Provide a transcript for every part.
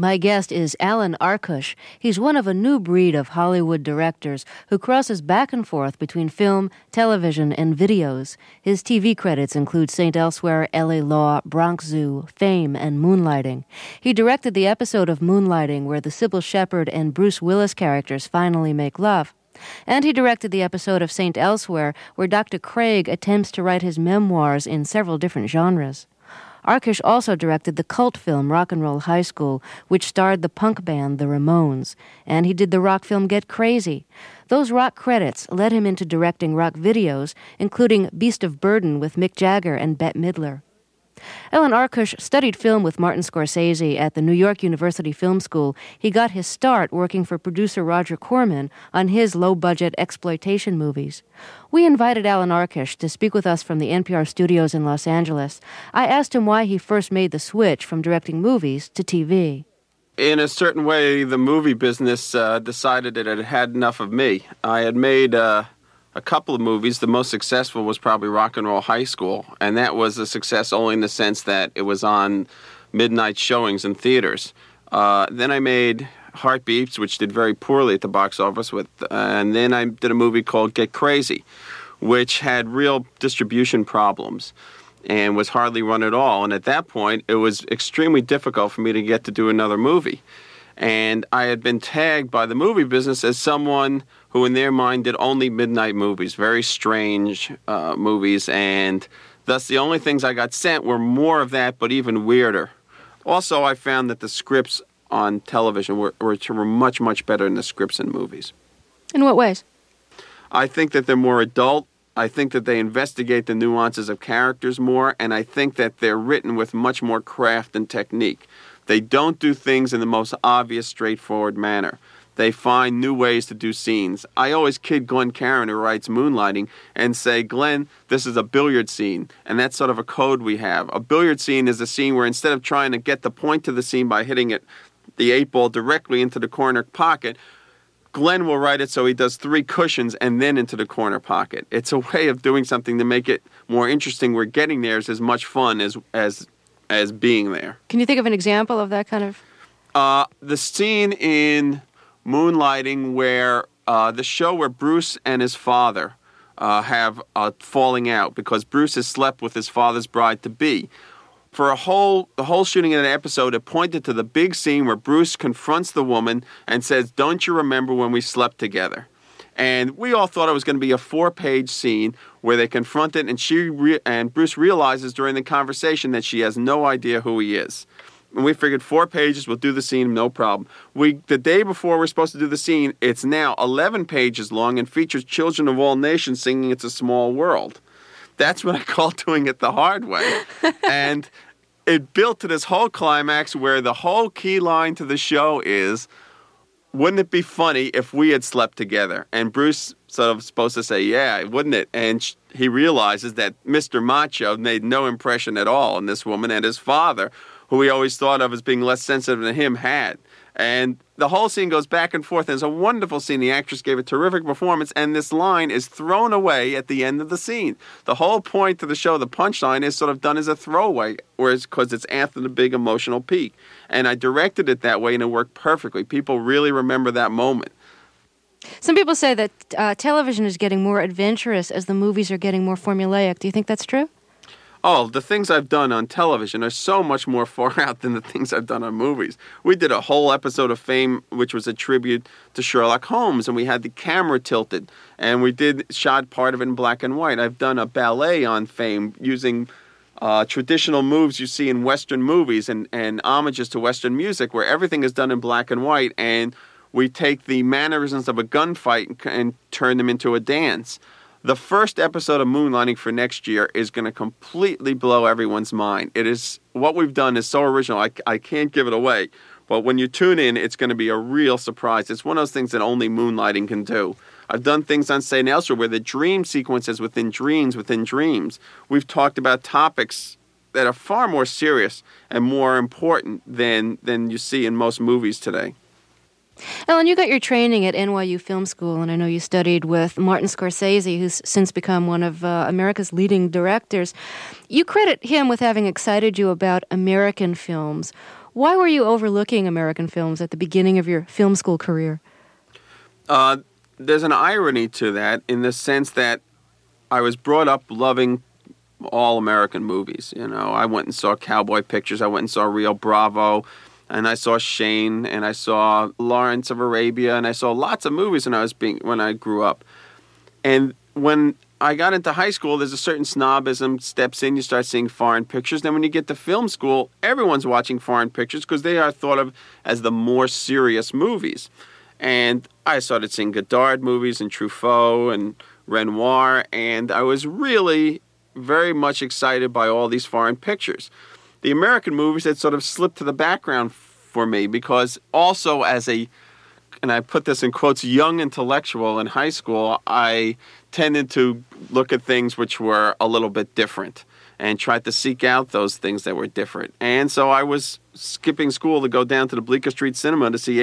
My guest is Alan Arkush. He's one of a new breed of Hollywood directors who crosses back and forth between film, television, and videos. His TV credits include St. Elsewhere, L.A. Law, Bronx Zoo, Fame, and Moonlighting. He directed the episode of Moonlighting where the Sybil Shepherd and Bruce Willis characters finally make love. And he directed the episode of St. Elsewhere where Dr. Craig attempts to write his memoirs in several different genres. Arkush also directed the cult film Rock and Roll High School, which starred the punk band The Ramones, and he did the rock film Get Crazy. Those rock credits led him into directing rock videos, including Beast of Burden with Mick Jagger and Bette Midler. Alan Arkush studied film with Martin Scorsese at the New York University Film School. He got his start working for producer Roger Corman on his low-budget exploitation movies. We invited Alan Arkush to speak with us from the NPR studios in Los Angeles. I asked him why he first made the switch from directing movies to TV. In a certain way, the movie business decided that it had enough of me. I had made a couple of movies. The most successful was probably Rock and Roll High School, and that was a success only in the sense that it was on midnight showings in theaters. Then I made Heartbeats, which did very poorly at the box office, and then I did a movie called Get Crazy, which had real distribution problems and was hardly run at all. And at that point, it was extremely difficult for me to get to do another movie. And I had been tagged by the movie business as someone who in their mind did only midnight movies, very strange movies, and thus the only things I got sent were more of that, but even weirder. Also, I found that the scripts on television were much, much better than the scripts in movies. In what ways? I think that they're more adult. I think that they investigate the nuances of characters more, and I think that they're written with much more craft and technique. They don't do things in the most obvious, straightforward manner. They find new ways to do scenes. I always kid Glenn Caron, who writes Moonlighting, and say, Glenn, this is a billiard scene. And that's sort of a code we have. A billiard scene is a scene where instead of trying to get the point to the scene by hitting the 8-ball directly into the corner pocket, Glenn will write it so he does 3 cushions and then into the corner pocket. It's a way of doing something to make it more interesting where getting there is as much fun as being there. Can you think of an example of that kind of? The scene in Moonlighting where the show where Bruce and his father have a falling out because Bruce has slept with his father's bride-to-be. For the whole shooting of that episode, it pointed to the big scene where Bruce confronts the woman and says, "Don't you remember when we slept together?" And we all thought it was going to be a 4-page scene where they confront it, and Bruce realizes during the conversation that she has no idea who he is. And we figured 4 pages, we'll do the scene, no problem. The day before we're supposed to do the scene, it's now 11 pages long and features Children of All Nations singing It's a Small World. That's what I call doing it the hard way. And it built to this whole climax where the whole key line to the show is, wouldn't it be funny if we had slept together? And Bruce sort of supposed to say, yeah, wouldn't it? And he realizes that Mr. Macho made no impression at all on this woman, and his father, who he always thought of as being less sensitive than him, had. And the whole scene goes back and forth. And it's a wonderful scene. The actress gave a terrific performance, and this line is thrown away at the end of the scene. The whole point of the show, the punchline, is sort of done as a throwaway, because it's after the big emotional peak. And I directed it that way, and it worked perfectly. People really remember that moment. Some people say that television is getting more adventurous as the movies are getting more formulaic. Do you think that's true? Oh, the things I've done on television are so much more far out than the things I've done on movies. We did a whole episode of Fame, which was a tribute to Sherlock Holmes, and we had the camera tilted, and we shot part of it in black and white. I've done a ballet on Fame using traditional moves you see in Western movies and homages to Western music, where everything is done in black and white, and we take the mannerisms of a gunfight and turn them into a dance. The first episode of Moonlighting for next year is going to completely blow everyone's mind. What we've done is so original, I can't give it away. But when you tune in, it's going to be a real surprise. It's one of those things that only Moonlighting can do. I've done things on St. Elsewhere where the dream sequences within dreams. We've talked about topics that are far more serious and more important than you see in most movies today. Alan, you got your training at NYU Film School, and I know you studied with Martin Scorsese, who's since become one of America's leading directors. You credit him with having excited you about American films. Why were you overlooking American films at the beginning of your film school career? There's an irony to that in the sense that I was brought up loving all American movies. You know, I went and saw cowboy pictures. I went and saw Rio Bravo, and I saw Shane, and I saw Lawrence of Arabia, and I saw lots of movies when I grew up. And when I got into high school, there's a certain snobism steps in. You start seeing foreign pictures. Then when you get to film school, everyone's watching foreign pictures because they are thought of as the more serious movies. And I started seeing Godard movies and Truffaut and Renoir, and I was really very much excited by all these foreign pictures. The American movies had sort of slipped to the background for me because also as a, and I put this in quotes, young intellectual in high school, I tended to look at things which were a little bit different and tried to seek out those things that were different. And so I was skipping school to go down to the Bleecker Street Cinema to see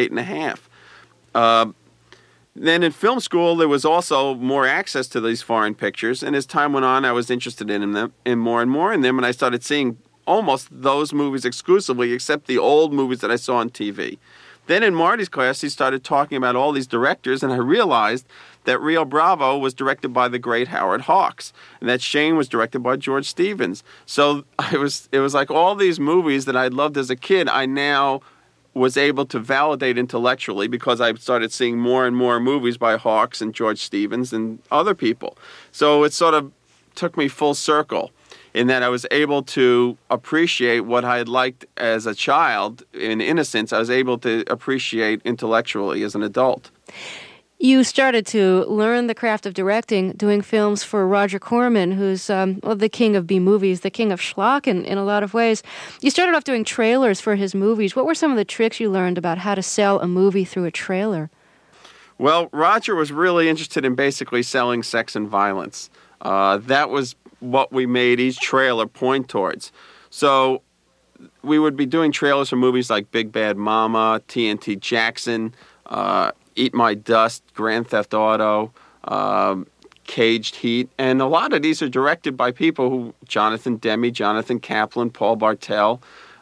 8½. Then in film school, there was also more access to these foreign pictures. And as time went on, I was interested in them, in more and more in them. And I started seeing almost those movies exclusively, except the old movies that I saw on TV. Then in Marty's class, he started talking about all these directors, and I realized that Rio Bravo was directed by the great Howard Hawks, and that Shane was directed by George Stevens. So it was like all these movies that I loved as a kid, I now was able to validate intellectually because I started seeing more and more movies by Hawks and George Stevens and other people. So it sort of took me full circle in that I was able to appreciate what I had liked as a child in innocence. I was able to appreciate intellectually as an adult. You started to learn the craft of directing, doing films for Roger Corman, who's the king of B-movies, the king of schlock in a lot of ways. You started off doing trailers for his movies. What were some of the tricks you learned about how to sell a movie through a trailer? Well, Roger was really interested in basically selling sex and violence. That was what we made each trailer point towards. So we would be doing trailers for movies like Big Bad Mama, TNT Jackson, Eat My Dust, Grand Theft Auto, Caged Heat, and a lot of these are directed by people who, Jonathan Demme, Jonathan Kaplan, Paul Bartel,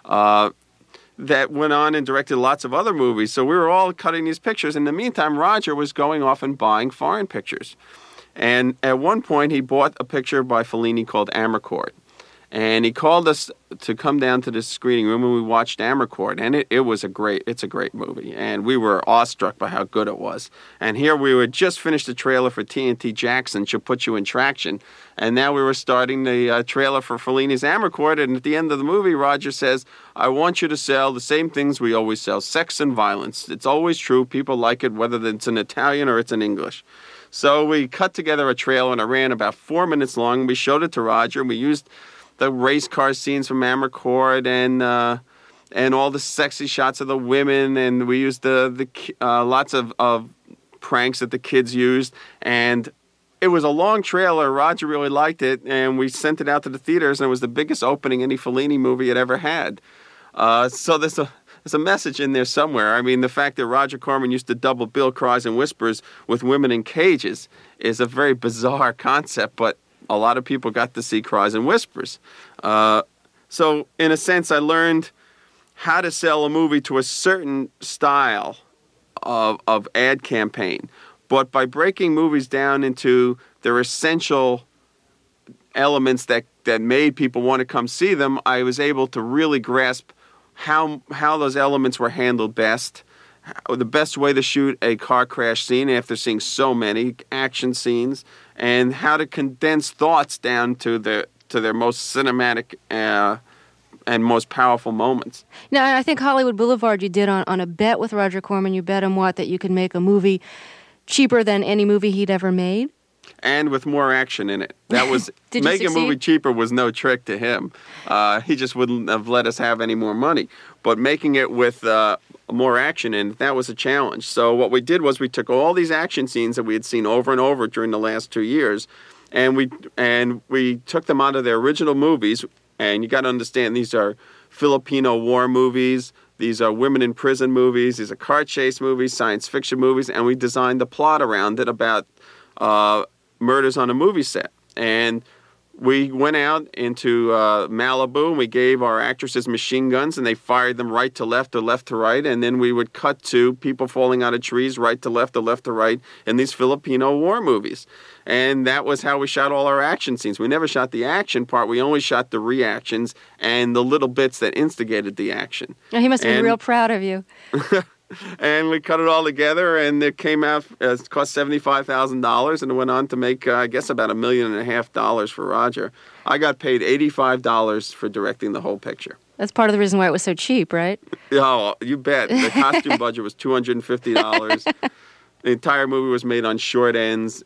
that went on and directed lots of other movies. So we were all cutting these pictures. In the meantime, Roger was going off and buying foreign pictures. And at one point, he bought a picture by Fellini called Amarcord. And he called us to come down to the screening room, and we watched Amarcord. And it's a great movie. And we were awestruck by how good it was. And here we had just finished the trailer for TNT Jackson, She'll Put You in Traction. And now we were starting the trailer for Fellini's Amarcord. And at the end of the movie, Roger says, I want you to sell the same things we always sell, sex and violence. It's always true. People like it, whether it's in Italian or it's in English. So we cut together a trailer, and it ran about 4 minutes long. We showed it to Roger, and we used the race car scenes from Amarcord and all the sexy shots of the women, and we used the lots of pranks that the kids used. And it was a long trailer. Roger really liked it, and we sent it out to the theaters, and it was the biggest opening any Fellini movie had ever had. So there's a message in there somewhere. I mean, the fact that Roger Corman used to double bill Cries and Whispers with women in cages is a very bizarre concept, but a lot of people got to see Cries and Whispers. So in a sense, I learned how to sell a movie to a certain style of ad campaign. But by breaking movies down into their essential elements that made people want to come see them, I was able to really grasp how those elements were handled best, the best way to shoot a car crash scene after seeing so many action scenes, and how to condense thoughts down to their most cinematic and most powerful moments. Now, I think Hollywood Boulevard you did on a bet with Roger Corman. You bet him that you could make a movie cheaper than any movie he'd ever made? And with more action in it. That was making a movie cheaper was no trick to him. He just wouldn't have let us have any more money. But making it with more action in it, that was a challenge. So what we did was we took all these action scenes that we had seen over and over during the last 2 years, and we took them out of their original movies. And you got to understand, these are Filipino war movies. These are women in prison movies. These are car chase movies, science fiction movies, and we designed the plot around it about murders on a movie set. And we went out into Malibu and we gave our actresses machine guns and they fired them right to left or left to right. And then we would cut to people falling out of trees right to left or left to right in these Filipino war movies. And that was how we shot all our action scenes. We never shot the action part. We only shot the reactions and the little bits that instigated the action. Oh, he must have been real proud of you. And we cut it all together, and it came out, it cost $75,000, and it went on to make, I guess, about $1.5 million for Roger. I got paid $85 for directing the whole picture. That's part of the reason why it was so cheap, right? Oh, you bet. The costume budget was $250. The entire movie was made on short ends.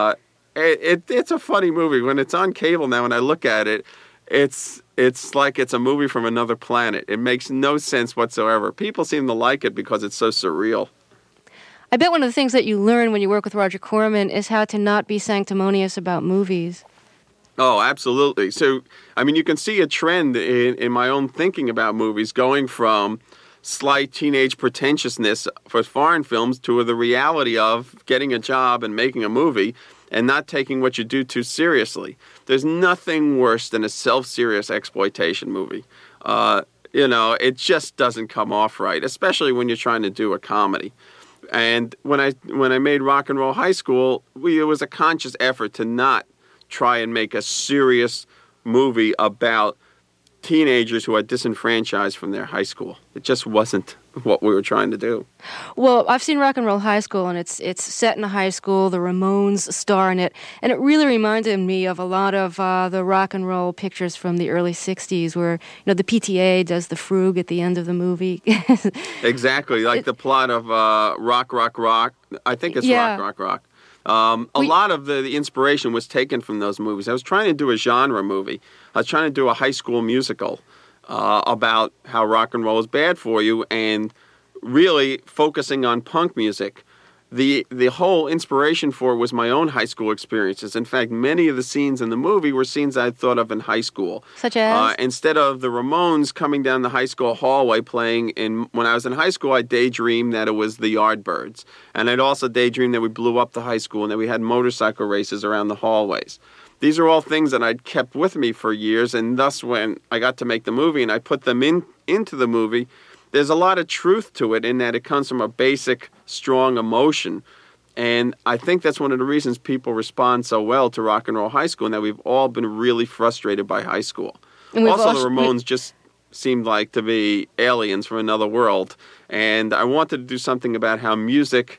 It's a funny movie. When it's on cable now, when I look at it, it's like it's a movie from another planet. It makes no sense whatsoever. People seem to like it because it's so surreal. I bet one of the things that you learn when you work with Roger Corman is how to not be sanctimonious about movies. Oh, absolutely. So, I mean, you can see a trend in my own thinking about movies going from slight teenage pretentiousness for foreign films to the reality of getting a job and making a movie and not taking what you do too seriously. There's nothing worse than a self-serious exploitation movie. It just doesn't come off right, especially when you're trying to do a comedy. And when I made Rock and Roll High School, it was a conscious effort to not try and make a serious movie about teenagers who are disenfranchised from their high school. It just wasn't what we were trying to do. Well, I've seen Rock and Roll High School, and it's set in a high school. The Ramones star in it, and it really reminded me of a lot of the rock and roll pictures from the early '60s, where the PTA does the frug at the end of the movie. Exactly, like the plot of Rock, Rock, Rock. I think it's Rock, Rock, Rock. A lot of the inspiration was taken from those movies. I was trying to do a genre movie. I was trying to do a high school musical about how rock and roll is bad for you and really focusing on punk music. The whole inspiration for it was my own high school experiences. In fact, many of the scenes in the movie were scenes I'd thought of in high school. Such as? Instead of the Ramones coming down the high school hallway playing, when I was in high school, I daydreamed that it was the Yardbirds. And I'd also daydreamed that we blew up the high school and that we had motorcycle races around the hallways. These are all things that I'd kept with me for years, and thus when I got to make the movie and I put them into the movie, there's a lot of truth to it in that it comes from a basic, strong emotion. And I think that's one of the reasons people respond so well to Rock and Roll High School, and that we've all been really frustrated by high school. Also, the Ramones just seemed like to be aliens from another world. And I wanted to do something about how music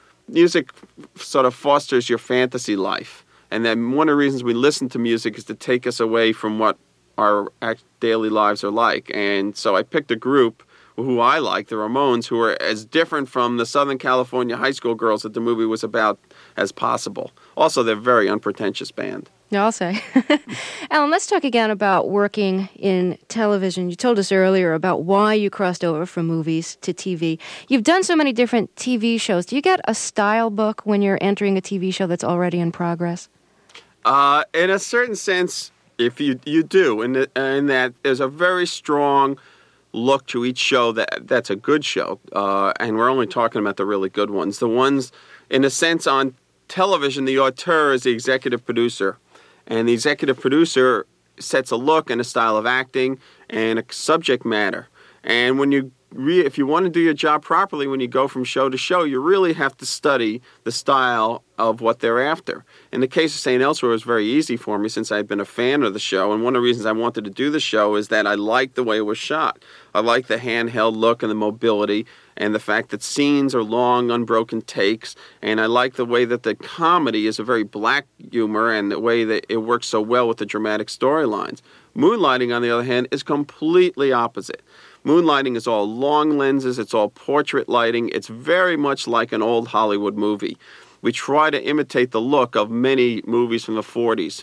sort of fosters your fantasy life. And then one of the reasons we listen to music is to take us away from what our daily lives are like. And so I picked a group who I like, the Ramones, who are as different from the Southern California high school girls that the movie was about as possible. Also, they're a very unpretentious band. Yeah, I'll say. Alan, let's talk again about working in television. You told us earlier about why you crossed over from movies to TV. You've done so many different TV shows. Do you get a style book when you're entering a TV show that's already in progress? In a certain sense, if you do, in that there's a very strong look to each show that's a good show, and we're only talking about the really good ones. The ones, in a sense, on television, the auteur is the executive producer, and the executive producer sets a look and a style of acting and a subject matter. And when if you want to do your job properly, when you go from show to show, you really have to study the style of what they're after. In the case of St. Elsewhere, it was very easy for me since I'd been a fan of the show. And one of the reasons I wanted to do the show is that I liked the way it was shot. I liked the handheld look and the mobility and the fact that scenes are long, unbroken takes. And I like the way that the comedy is a very black humor and the way that it works so well with the dramatic storylines. Moonlighting, on the other hand, is completely opposite. Moonlighting is all long lenses, it's all portrait lighting, it's very much like an old Hollywood movie. We try to imitate the look of many movies from the 40s.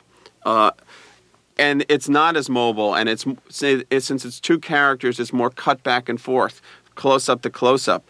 And it's not as mobile, and since it's two characters, it's more cut back and forth, close-up to close-up,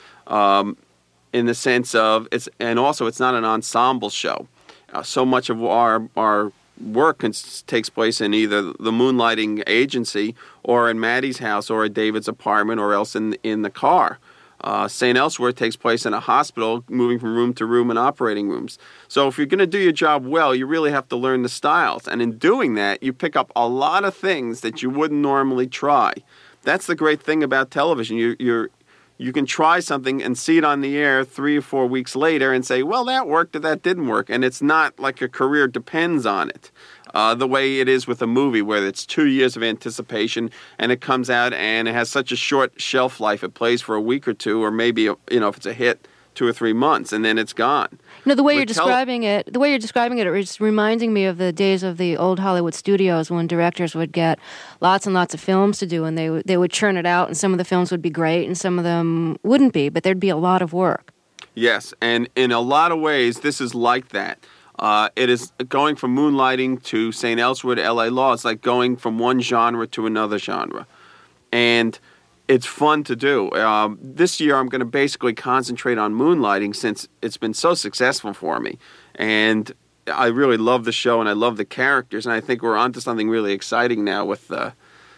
in the sense of, and also it's not an ensemble show. So much of our work takes place in either the moonlighting agency or in Maddie's house or at David's apartment or else in the car. St. Elsewhere takes place in a hospital, moving from room to room in operating rooms. So if you're going to do your job well, you really have to learn the styles. And in doing that, you pick up a lot of things that you wouldn't normally try. That's the great thing about television. You can try something and see it on the air 3 or 4 weeks later and say, well, that worked or that didn't work. And it's not like your career depends on it. The way it is with a movie where it's 2 years of anticipation and it comes out and it has such a short shelf life. It plays for a week or two, or maybe, if it's a hit, 2 or 3 months, and then it's gone. No, the way you're describing it, it's reminding me of the days of the old Hollywood studios when directors would get lots and lots of films to do, and they would churn it out, and some of the films would be great, and some of them wouldn't be, but there'd be a lot of work. Yes, and in a lot of ways, this is like that. It is going from Moonlighting to St. Elsewhere to L.A. Law. It's like going from one genre to another genre. And it's fun to do. This year, I'm going to basically concentrate on Moonlighting since it's been so successful for me. And I really love the show, and I love the characters. And I think we're onto something really exciting now with the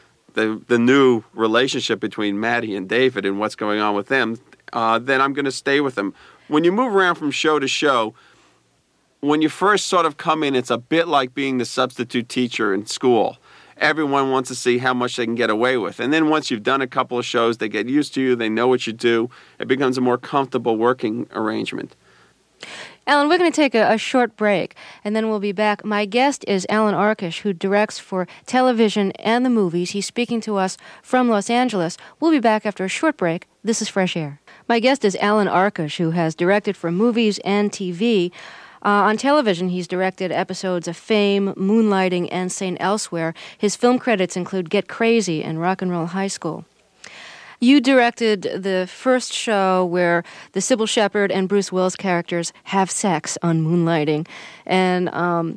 new relationship between Maddie and David and what's going on with them. Then I'm going to stay with them. When you move around from show to show, when you first sort of come in, it's a bit like being the substitute teacher in school. Everyone wants to see how much they can get away with. And then once you've done a couple of shows, they get used to you, they know what you do. It becomes a more comfortable working arrangement. Alan, we're going to take a short break, and then we'll be back. My guest is Alan Arkush, who directs for television and the movies. He's speaking to us from Los Angeles. We'll be back after a short break. This is Fresh Air. My guest is Alan Arkush, who has directed for movies and TV. On television, he's directed episodes of Fame, Moonlighting, and St. Elsewhere. His film credits include Get Crazy and Rock and Roll High School. You directed the first show where the Sybil Shepherd and Bruce Willis characters have sex on Moonlighting. And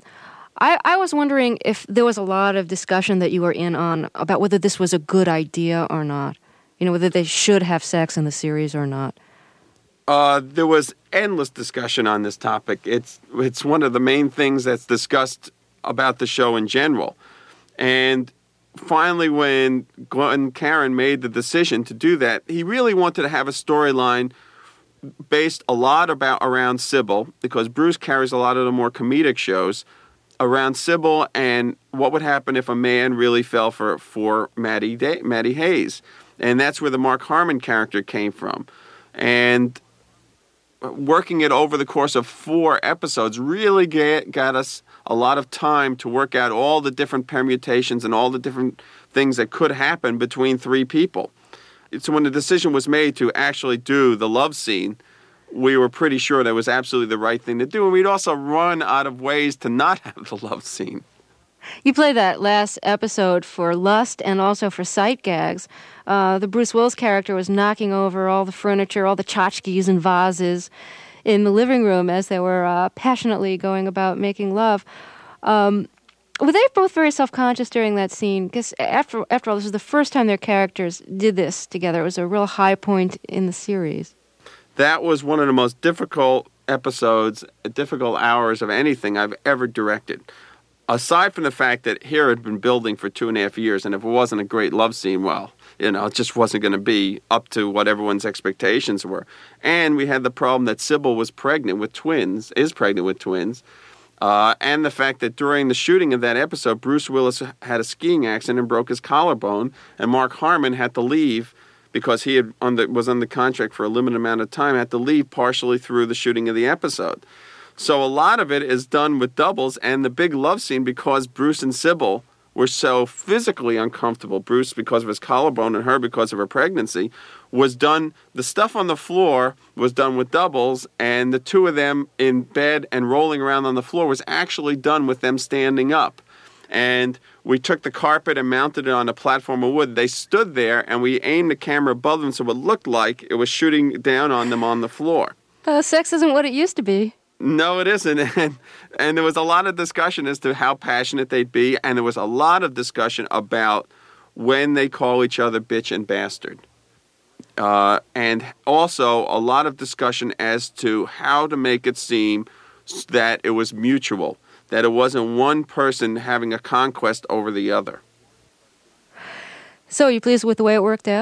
I was wondering if there was a lot of discussion that you were in on about whether this was a good idea or not. Whether they should have sex in the series or not. There was endless discussion on this topic. It's one of the main things that's discussed about the show in general. And finally, when Glenn Caron made the decision to do that, he really wanted to have a storyline based a lot around Sybil, because Bruce carries a lot of the more comedic shows around Sybil and what would happen if a man really fell for Maddie Hayes. And that's where the Mark Harmon character came from. And working it over the course of 4 episodes really got us a lot of time to work out all the different permutations and all the different things that could happen between 3 people. So when the decision was made to actually do the love scene, we were pretty sure that was absolutely the right thing to do. And we'd also run out of ways to not have the love scene. You played that last episode for Lust and also for Sight Gags. The Bruce Willis character was knocking over all the furniture, all the tchotchkes and vases in the living room as they were passionately going about making love. Were they both very self-conscious during that scene? Because after all, this was the first time their characters did this together. It was a real high point in the series. That was one of the most difficult episodes, difficult hours of anything I've ever directed. Aside from the fact that here had been building for 2.5 years, and if it wasn't a great love scene, well, it just wasn't going to be up to what everyone's expectations were. And we had the problem that Sybil was pregnant with twins, and the fact that during the shooting of that episode, Bruce Willis had a skiing accident and broke his collarbone, and Mark Harmon had to leave because he was under contract for a limited amount of time, had to leave partially through the shooting of the episode. So a lot of it is done with doubles, and the big love scene, because Bruce and Sybil were so physically uncomfortable, Bruce because of his collarbone and her because of her pregnancy, was done, the stuff on the floor was done with doubles, and the 2 of them in bed and rolling around on the floor was actually done with them standing up. And we took the carpet and mounted it on a platform of wood. They stood there, and we aimed the camera above them so it looked like it was shooting down on them on the floor. Sex isn't what it used to be. No, it isn't. And there was a lot of discussion as to how passionate they'd be, and there was a lot of discussion about when they call each other bitch and bastard. And also a lot of discussion as to how to make it seem that it was mutual, that it wasn't one person having a conquest over the other. So, are you pleased with the way it worked out?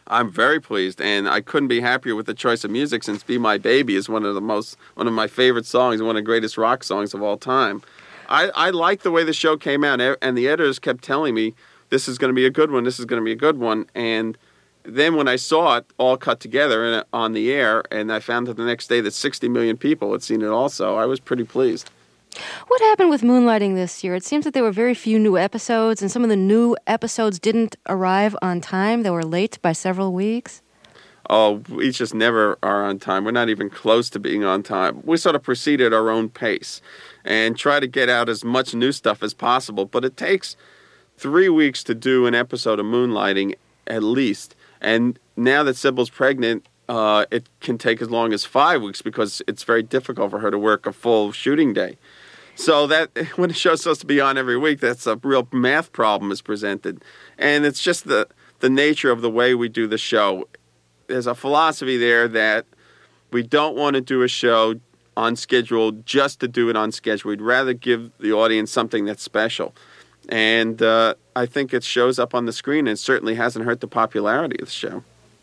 I'm very pleased, and I couldn't be happier with the choice of music since "Be My Baby" is one of my favorite songs, one of the greatest rock songs of all time. I like the way the show came out, and the editors kept telling me, this is going to be a good one, this is going to be a good one, and then when I saw it all cut together and on the air, and I found that the next day that 60 million people had seen it also, I was pretty pleased. What happened with Moonlighting this year? It seems that there were very few new episodes, and some of the new episodes didn't arrive on time. They were late by several weeks. Oh, we just never are on time. We're not even close to being on time. We sort of proceed at our own pace and try to get out as much new stuff as possible. But it takes 3 weeks to do an episode of Moonlighting at least. And now that Sybil's pregnant, it can take as long as 5 weeks because it's very difficult for her to work a full shooting day. So that when a show's supposed to be on every week, that's a real math problem is presented. And it's just the nature of the way we do the show. There's a philosophy there that we don't want to do a show on schedule just to do it on schedule. We'd rather give the audience something that's special. And I think it shows up on the screen, and it certainly hasn't hurt the popularity of the show.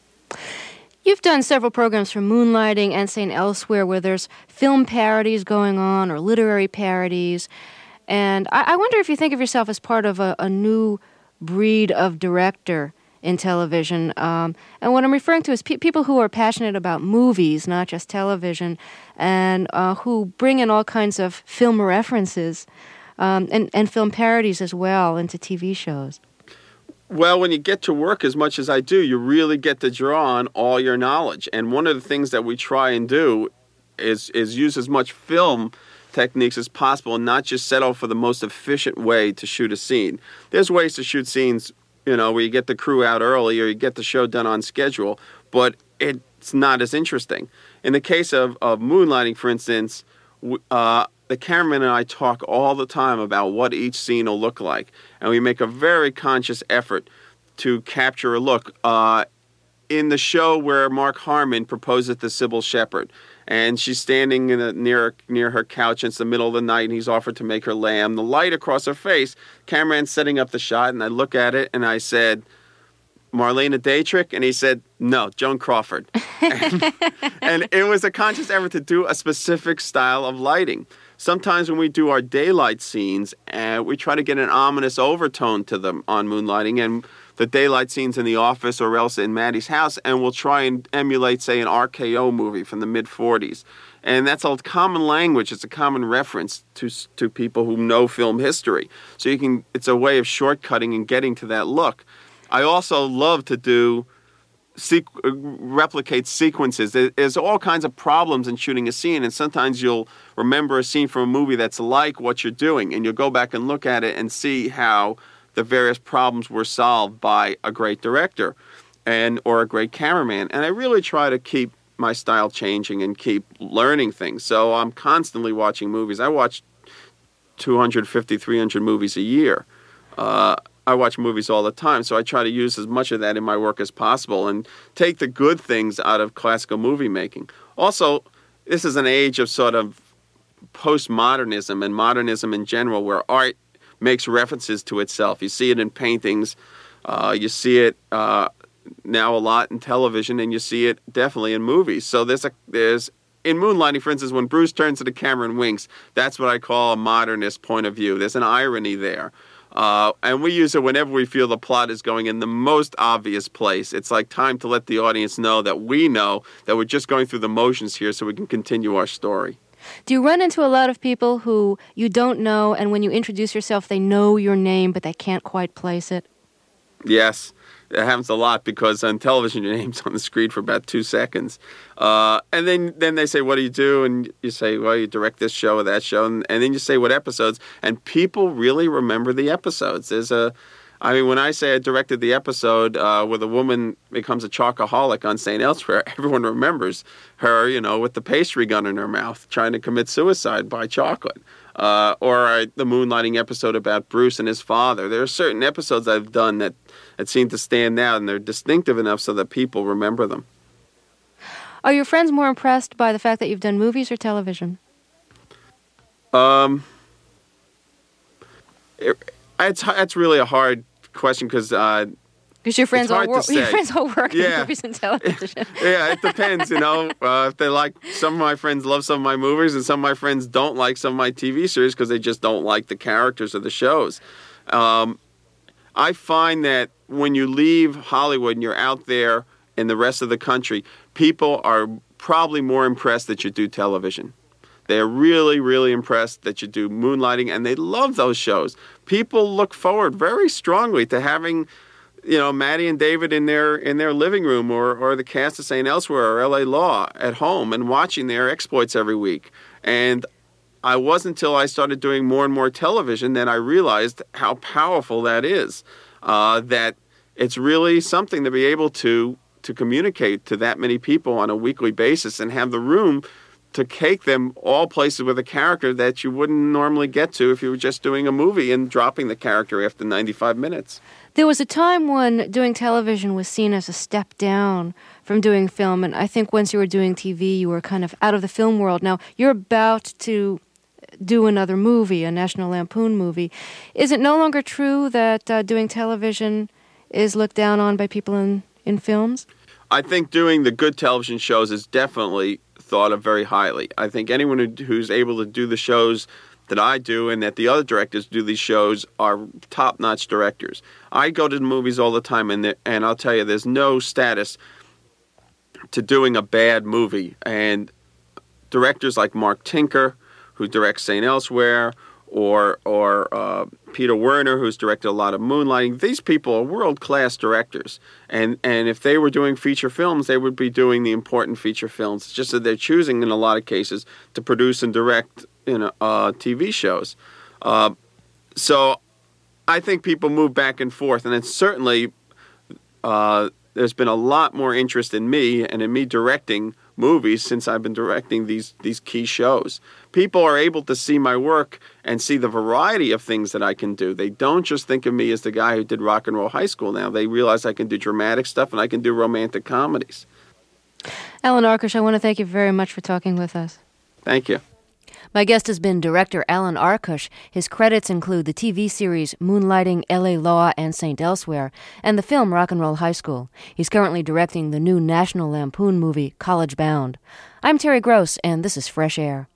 You've done several programs for Moonlighting and St. Elsewhere where there's film parodies going on or literary parodies. And I wonder if you think of yourself as part of a new breed of director in television. And what I'm referring to is people who are passionate about movies, not just television, and who bring in all kinds of film references and film parodies as well into TV shows. Well, when you get to work as much as I do, you really get to draw on all your knowledge. And one of the things that we try and do is use as much film techniques as possible and not just settle for the most efficient way to shoot a scene. There's ways to shoot scenes, where you get the crew out early or you get the show done on schedule, but it's not as interesting. In the case of Moonlighting, for instance, the cameraman and I talk all the time about what each scene will look like, and we make a very conscious effort to capture a look. In the show where Mark Harmon proposes to Sybil Shepherd, and she's standing near her couch, and it's the middle of the night, and he's offered to make her lamb. The light across her face, cameraman's setting up the shot, and I look at it, and I said, Marlena Dietrich? And he said, no, Joan Crawford. And it was a conscious effort to do a specific style of lighting. Sometimes when we do our daylight scenes, we try to get an ominous overtone to them on Moonlighting, and the daylight scenes in the office or else in Maddie's house, and we'll try and emulate, say, an RKO movie from the mid-'40s. And that's a common language. It's a common reference to people who know film history. So it's a way of shortcutting and getting to that look. I also love to replicate sequences. There's all kinds of problems in shooting a scene, and sometimes you'll remember a scene from a movie that's like what you're doing, and you'll go back and look at it and see how the various problems were solved by a great director or a great cameraman. And I really try to keep my style changing and keep learning things. So I'm constantly watching movies. I watch 250, 300 movies a year. I watch movies all the time, so I try to use as much of that in my work as possible and take the good things out of classical movie making. Also, this is an age of sort of postmodernism and modernism in general, where art makes references to itself. You see it in paintings, you see it now a lot in television, and you see it definitely in movies. So there's in Moonlighting, for instance, when Bruce turns to the camera and winks, that's what I call a modernist point of view. There's an irony there. And we use it whenever we feel the plot is going in the most obvious place. It's like time to let the audience know that we're just going through the motions here so we can continue our story. Do you run into a lot of people who you don't know, and when you introduce yourself, they know your name, but they can't quite place it? Yes, it happens a lot because on television, your name's on the screen for about 2 seconds. And then they say, what do you do? And you say, well, you direct this show or that show. And then you say what episodes. And people really remember the episodes. When I say I directed the episode where the woman becomes a chocoholic on St. Elsewhere, everyone remembers her, with the pastry gun in her mouth, trying to commit suicide by chocolate. Or the Moonlighting episode about Bruce and his father. There are certain episodes I've done that seem to stand out, and they're distinctive enough so that people remember them. Are your friends more impressed by the fact that you've done movies or television? It's really a hard question because Because your friends hard to say. your friends all work Yeah. in movies and television. Yeah, it depends, if they like, some of my friends love some of my movies and some of my friends don't like some of my TV series because they just don't like the characters of the shows. I find that when you leave Hollywood and you're out there in the rest of the country, people are probably more impressed that you do television. They're really, really impressed that you do Moonlighting, and they love those shows. People look forward very strongly to having, Maddie and David in their living room, or the cast of St. Elsewhere or L.A. Law at home, and watching their exploits every week. And I wasn't until I started doing more and more television that I realized how powerful that is. That it's really something to be able to communicate to that many people on a weekly basis and have the room to take them all places with a character that you wouldn't normally get to if you were just doing a movie and dropping the character after 95 minutes. There was a time when doing television was seen as a step down from doing film, and I think once you were doing TV, you were kind of out of the film world. Now, you're about to do another movie, a National Lampoon movie. Is it no longer true that doing television is looked down on by people in films? I think doing the good television shows is definitely thought of very highly. I think anyone who's able to do the shows that I do and that the other directors do these shows are top-notch directors. I go to the movies all the time, and I'll tell you, there's no status to doing a bad movie. And directors like Mark Tinker, who directs St. Elsewhere, or Peter Werner, who's directed a lot of Moonlighting. These people are world-class directors. And if they were doing feature films, they would be doing the important feature films. It's just that they're choosing, in a lot of cases, to produce and direct TV shows. So I think people move back and forth. And it's certainly, there's been a lot more interest in me and in me directing movies since I've been directing these key shows. People are able to see my work and see the variety of things that I can do. They don't just think of me as the guy who did Rock and Roll High School now. They realize I can do dramatic stuff and I can do romantic comedies. Alan Arkush, I want to thank you very much for talking with us. Thank you. My guest has been director Alan Arkush. His credits include the TV series Moonlighting, L.A. Law, and St. Elsewhere, and the film Rock and Roll High School. He's currently directing the new National Lampoon movie College Bound. I'm Terry Gross, and this is Fresh Air.